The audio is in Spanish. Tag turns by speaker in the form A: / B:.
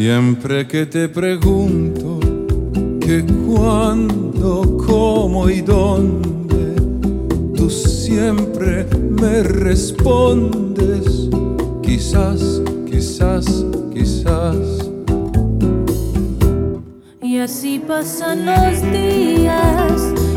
A: Siempre que te pregunto que cuándo, cómo y dónde, tú siempre me respondes, quizás, quizás, quizás.
B: Y así pasan los días